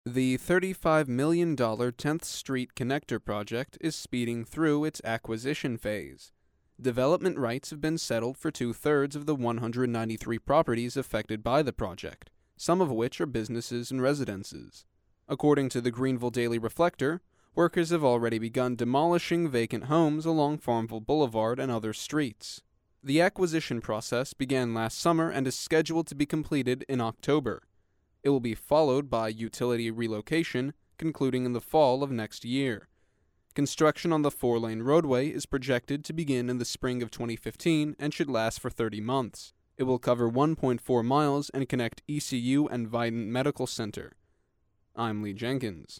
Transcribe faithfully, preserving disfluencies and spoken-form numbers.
The thirty-five million dollars tenth Street Connector project is speeding through its acquisition phase. Development rights have been settled for two-thirds of the one hundred ninety-three properties affected by the project, some of which are businesses and residences. According to the Greenville Daily Reflector, workers have already begun demolishing vacant homes along Farmville Boulevard and other streets. The acquisition process began last summer and is scheduled to be completed in October. It will be followed by utility relocation, concluding in the fall of next year. Construction on the four-lane roadway is projected to begin in the spring of twenty fifteen and should last for thirty months. It will cover one point four miles and connect E C U and Vidant Medical Center. I'm Lee Jenkins.